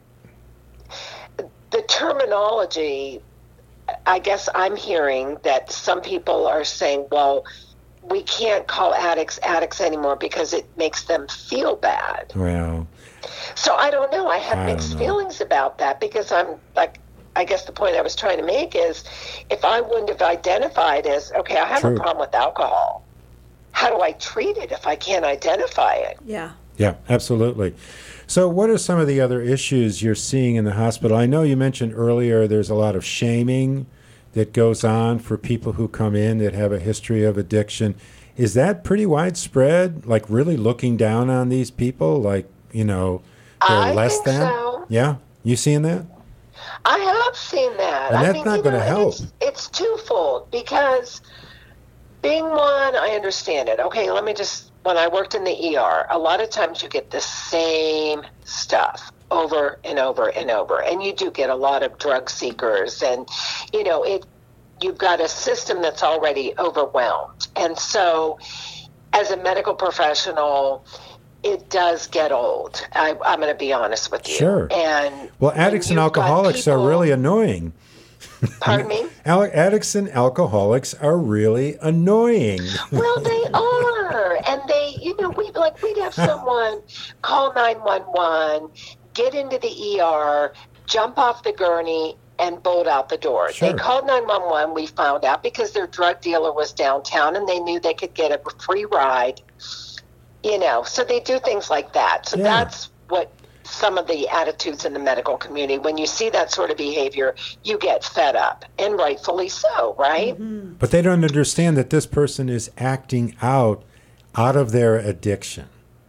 the terminology, I guess I'm hearing that some people are saying, well, we can't call addicts addicts anymore because it makes them feel bad. Well, so I don't know. I have I mixed don't know. feelings about that because I'm like, I guess the point I was trying to make is if I wouldn't have identified as, okay, I have True. a problem with alcohol, how do I treat it if I can't identify it? Yeah. yeah, absolutely. So what are some of the other issues you're seeing in the hospital? I know you mentioned earlier there's a lot of shaming that goes on for people who come in that have a history of addiction. Is that pretty widespread? Like really looking down on these people? Like, you know, they're I less think than? so. Yeah? You seeing that? I have seen that. And I that's mean, not you gonna know, help. It's, it's twofold because being one, I understand it. Okay, let me just, when I worked in the E R, a lot of times you get the same stuff over and over and over. And you do get a lot of drug seekers and, you know, it, you've got a system that's already overwhelmed. And so as a medical professional, it does get old. I, I'm going to be honest with you. Sure. And Well, addicts when and you've got alcoholics are people- really annoying. Pardon me? Al- addicts and alcoholics are really annoying. Well, they are, and they, you know, we like we'd have someone call nine one one, get into the E R, jump off the gurney, and bolt out the door. Sure. They called nine one one. We found out because their drug dealer was downtown, and they knew they could get a free ride. You know, so they do things like that. So Yeah. that's what some of the attitudes in the medical community. When you see that sort of behavior, you get fed up, and rightfully so, right? But they don't understand that this person is acting out out of their addiction.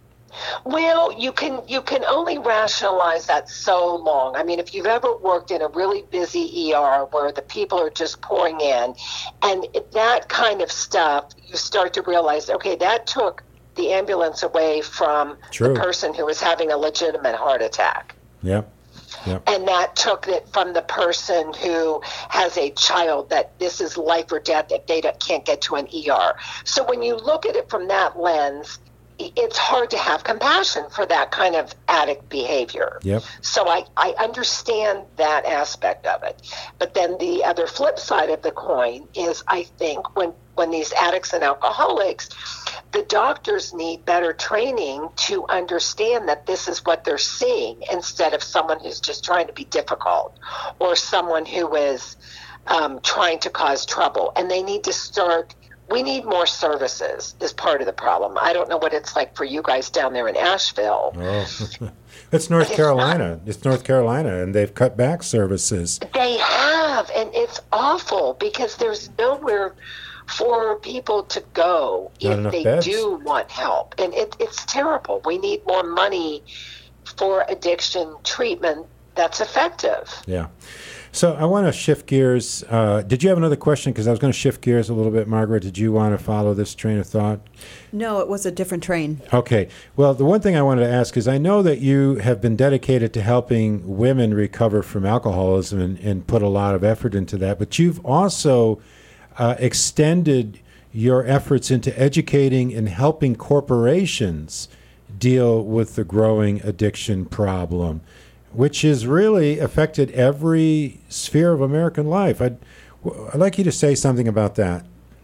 Well, you can you can only rationalize that so long. I mean, if you've ever worked in a really busy E R where the people are just pouring in, and that kind of stuff, you start to realize, okay, that took the ambulance away from True. the person who was having a legitimate heart attack. Yep. Yep. And that took it from the person who has a child that this is life or death if they don't- can't get to an E R. So when you look at it from that lens, i- it's hard to have compassion for that kind of addict behavior. Yep. So I, I understand that aspect of it. But then the other flip side of the coin is I think when, when these addicts and alcoholics, the doctors need better training to understand that this is what they're seeing instead of someone who's just trying to be difficult or someone who is um, trying to cause trouble. And they need to start, we need more services is part of the problem. I don't know what it's like for you guys down there in Asheville. Oh. It's North It's Carolina. It's North Carolina, and they've cut back services. They have, and it's awful because there's nowhere for people to go Not if enough they beds. do want help. And it, it's terrible. We need more money for addiction treatment that's effective. Yeah. So I want to shift gears. Uh, did you have another question? Because I was going to shift gears a little bit, Margaret. Did you want to follow this train of thought? No, it was a different train. Okay. Well, the one thing I wanted to ask is I know that you have been dedicated to helping women recover from alcoholism and, and put a lot of effort into that, but you've also uh, extended your efforts into educating and helping corporations deal with the growing addiction problem, which has really affected every sphere of American life. I'd, I'd like you to say something about that.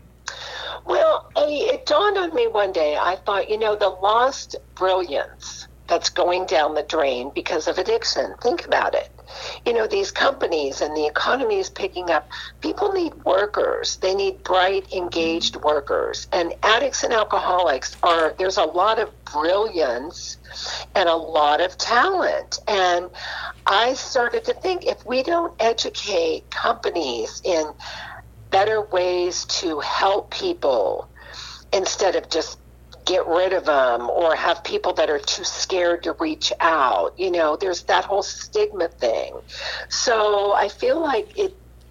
Well, I, it dawned on me one day. I thought, you know, the lost brilliance that's going down the drain because of addiction. Think about it. You know, these companies and the economy is picking up. People need workers. They need bright, engaged workers. And addicts and alcoholics are, there's a lot of brilliance and a lot of talent. And I started to think if we don't educate companies in better ways to help people instead of just get rid of them or have people that are too scared to reach out. You know, there's that whole stigma thing. So I feel like it,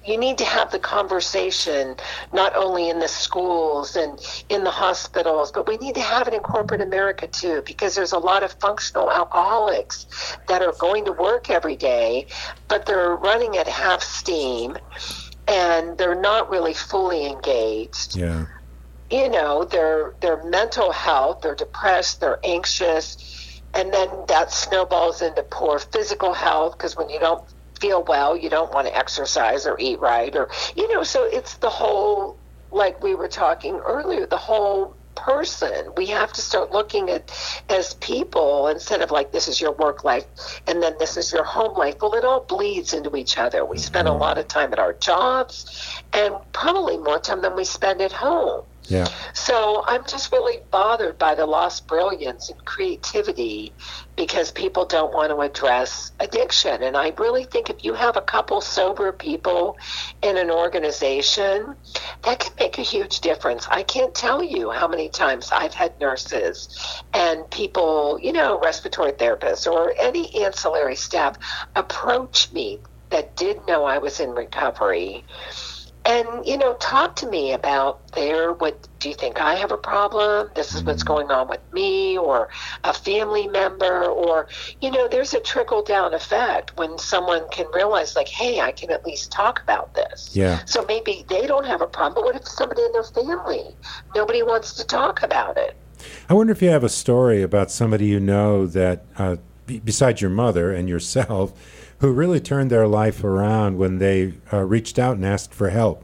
you need to have the conversation not only in the schools and in the hospitals, but we need to have it in corporate America too, because there's a lot of functional alcoholics that are going to work every day, but they're running at half steam and they're not really fully engaged. Yeah. You know, their their mental health, they're depressed, they're anxious, and then that snowballs into poor physical health, because when you don't feel well, you don't want to exercise or eat right, or, you know, so it's the whole, like we were talking earlier, the whole person. We have to start looking at as people instead of like, this is your work life and then this is your home life. Well, it all bleeds into each other. We spend a lot of time at our jobs and probably more time than we spend at home. Yeah. So I'm just really bothered by the lost brilliance and creativity because people don't want to address addiction. And I really think if you have a couple sober people in an organization, that can make a huge difference. I can't tell you how many times I've had nurses and people, you know, respiratory therapists or any ancillary staff approach me that did know I was in recovery. And, you know, talk to me about their, what, do you think I have a problem? This is what's going on with me, or a family member, or, you know, there's a trickle-down effect when someone can realize, like, hey, I can at least talk about this. Yeah. So maybe they don't have a problem, but what if somebody in their family, nobody wants to talk about it? I wonder if you have a story about somebody you know that, uh, b- besides your mother and yourself, who really turned their life around when they uh, reached out and asked for help.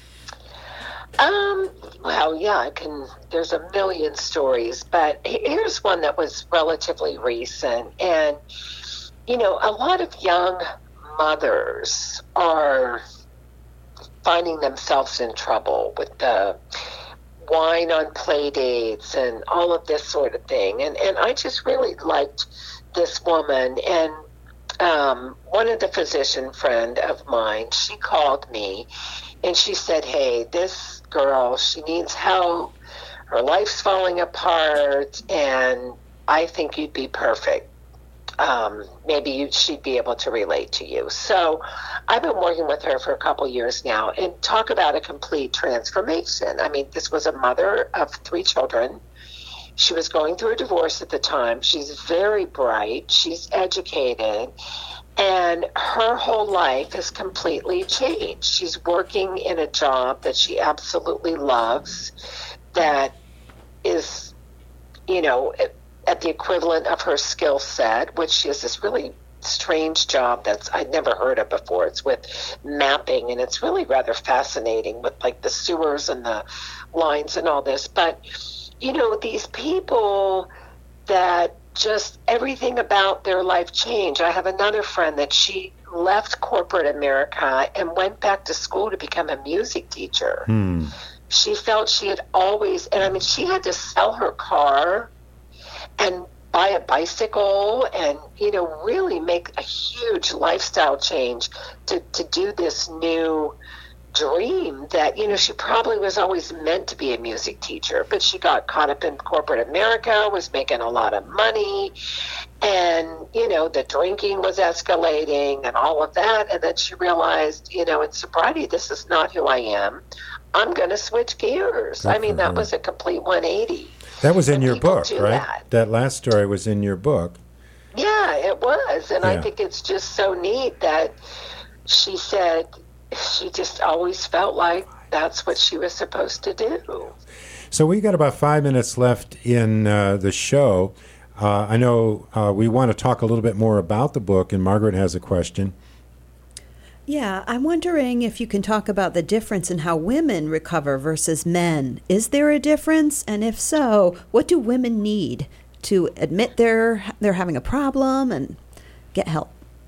Um, well, yeah, I can, there's a million stories, but here's one that was relatively recent. And, you know, a lot of young mothers are finding themselves in trouble with the wine on play dates and all of this sort of thing. And, and I just really liked this woman. And Um, one of the physician friend of mine, she called me and she said, hey, this girl, she needs help. Her life's falling apart and I think you'd be perfect. Um, maybe you, she'd be able to relate to you. So I've been working with her for a couple years now, and talk about a complete transformation. I mean, this was a mother of three children. She was going through a divorce at the time. She's very bright. She's educated. And her whole life has completely changed. She's working in a job that she absolutely loves, that is, you know, at, at the equivalent of her skill set, which is this really strange job that's I'd never heard of before. It's with mapping, and it's really rather fascinating with like the sewers and the lines and all this. But you know, these people that just everything about their life changed. I have another friend that she left corporate America and went back to school to become a music teacher. Hmm. She felt she had always, and I mean, she had to sell her car and buy a bicycle and, you know, really make a huge lifestyle change to, to do this new dream that, you know, she probably was always meant to be a music teacher, but she got caught up in corporate America, was making a lot of money, and, you know, the drinking was escalating and all of that. And then she realized, you know, in sobriety, this is not who I am. I'm going to switch gears. Good I mean, for that her. was a complete one eighty. That was in And your people book, do right? that. That last story was in your book. Yeah, it was. And Yeah. I think it's just so neat that she said she just always felt like that's what she was supposed to do. So we got about five minutes left in uh, the show. Uh, I know uh, we want to talk a little bit more about the book, and Margaret has a question. Yeah, I'm wondering if you can talk about the difference in how women recover versus men. Is there a difference? And if so, what do women need to admit they're they're having a problem and get help?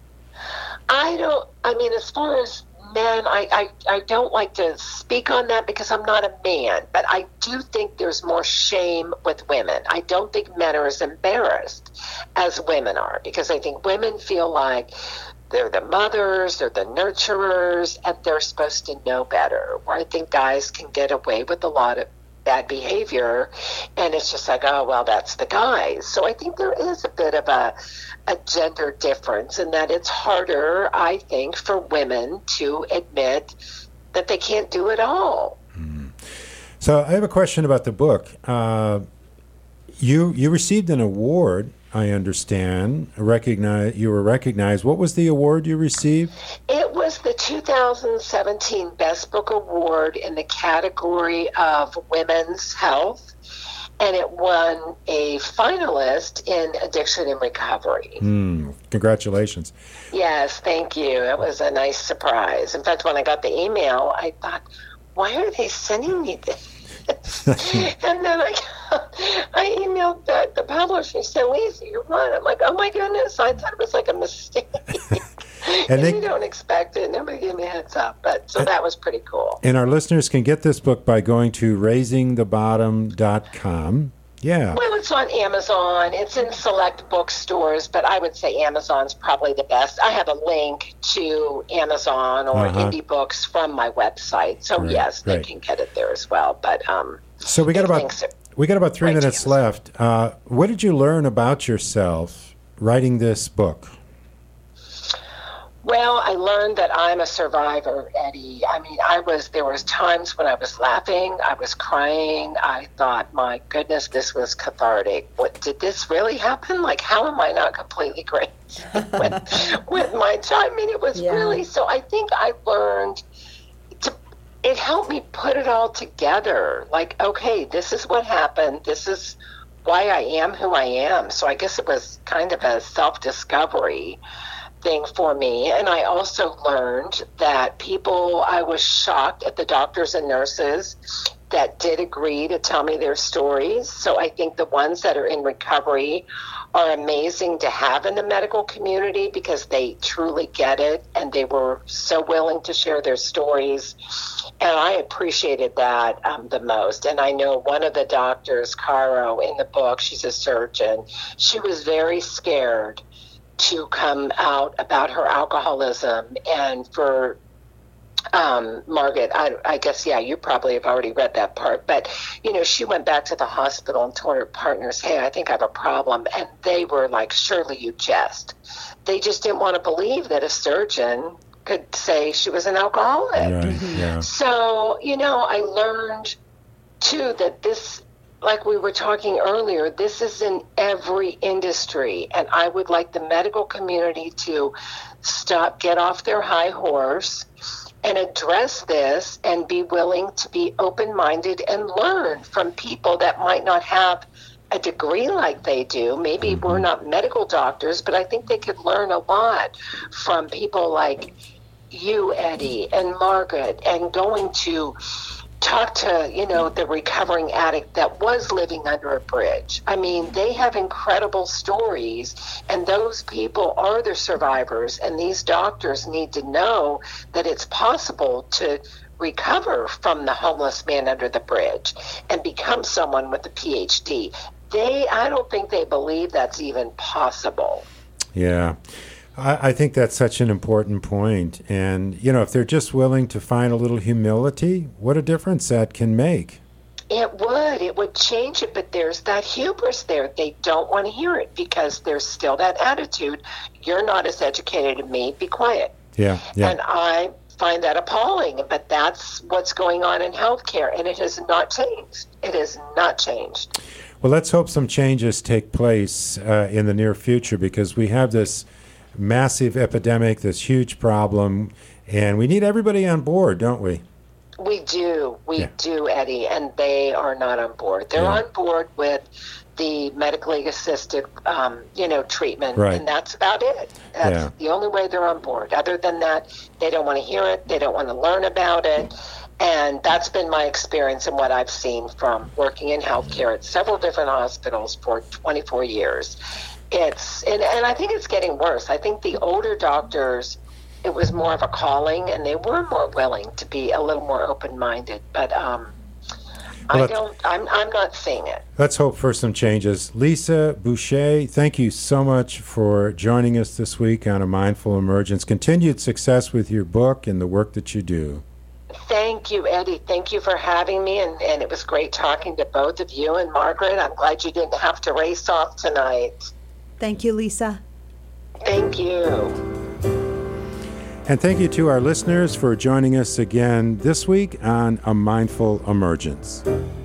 I don't, I mean, as far as men, I, I, I don't like to speak on that because I'm not a man, but I do think there's more shame with women. I don't think men are as embarrassed as women are, because I think women feel like they're the mothers, they're the nurturers, and they're supposed to know better. Where I think guys can get away with a lot of bad behavior, and it's just like, oh, well, that's the guys. So I think there is a bit of a, a gender difference in that it's harder, I think, for women to admit that they can't do it all. Mm. So I have a question about the book. Uh, you you received an award, I understand. Recognize you were recognized. What was the award you received? It was the two thousand seventeen Best Book Award in the category of Women's Health, and it won a finalist in Addiction and Recovery. Mm, congratulations. Yes, thank you. It was a nice surprise. In fact, when I got the email, I thought, why are they sending me this? And then I I emailed the, the publisher and said, Lisa, you won. I'm like, oh my goodness, I thought it was like a mistake. and and they, you don't expect it. Nobody gave me a heads up. But so that was pretty cool. And our listeners can get this book by going to raising the bottom dot com. Yeah. Well, it's on Amazon. It's in select bookstores, but I would say Amazon's probably the best. I have a link to Amazon or uh-huh. Indie Books from my website. So, right, yes, they right. can get it there as well. But um, So we got about we got about three minutes left. Uh, what did you learn about yourself writing this book? Well, I learned that I'm a survivor, Eddie. I mean, I was, there was times when I was laughing, I was crying. I thought, my goodness, this was cathartic. What, did this really happen? Like, how am I not completely crazy with, with my child? I mean, it was yeah. really, so I think I learned to, it helped me put it all together. Like, okay, this is what happened. This is why I am who I am. So I guess it was kind of a self-discovery thing for me. And I also learned that people, I was shocked at the doctors and nurses that did agree to tell me their stories. So I think the ones that are in recovery are amazing to have in the medical community because they truly get it and they were so willing to share their stories. And I appreciated that um, the most. And I know one of the doctors, Caro, in the book, she's a surgeon, she was very scared to come out about her alcoholism. And for um, Margaret, I, I guess, yeah, you probably have already read that part, but, you know, she went back to the hospital and told her partners, hey, I think I have a problem. And they were like, surely you jest. They just didn't want to believe that a surgeon could say she was an alcoholic. Right, yeah. So, you know, I learned, too, that this, like we were talking earlier, this is in every industry, and I would like the medical community to stop, get off their high horse, and address this and be willing to be open-minded and learn from people that might not have a degree like they do. Maybe mm-hmm. we're not medical doctors, but I think they could learn a lot from people like you, Eddie, and Margaret, and going to talk to, you know, the recovering addict that was living under a bridge. I mean, they have incredible stories, and those people are the survivors, and these doctors need to know that it's possible to recover from the homeless man under the bridge and become someone with a P H D. They, I don't think they believe that's even possible. Yeah. I think that's such an important point. And, you know, if they're just willing to find a little humility, what a difference that can make. It would. It would change it. But there's that hubris there. They don't want to hear it because there's still that attitude. You're not as educated as me. Be quiet. Yeah, yeah. And I find that appalling. But that's what's going on in healthcare. And it has not changed. It has not changed. Well, let's hope some changes take place uh, in the near future because we have this massive epidemic, this huge problem, and we need everybody on board, don't we? We do. We yeah. do, Eddie, and they are not on board. They're yeah. on board with the medically assisted, um, you know, treatment, right. and that's about it. That's yeah. the only way they're on board. Other than that, they don't want to hear it. They don't want to learn about it. And that's been my experience and what I've seen from working in healthcare at several different hospitals for twenty-four years. It's and, and I think it's getting worse. I think the older doctors, it was more of a calling, and they were more willing to be a little more open-minded. But um, well, I don't. I'm. I'm not seeing it. Let's hope for some changes. Lisa Boucher, thank you so much for joining us this week on A Mindful Emergence. Continued success with your book and the work that you do. Thank you, Eddie. Thank you for having me, and, and it was great talking to both of you. And Margaret, I'm glad you didn't have to race off tonight. Thank you, Lisa. Thank you. And thank you to our listeners for joining us again this week on A Mindful Emergence.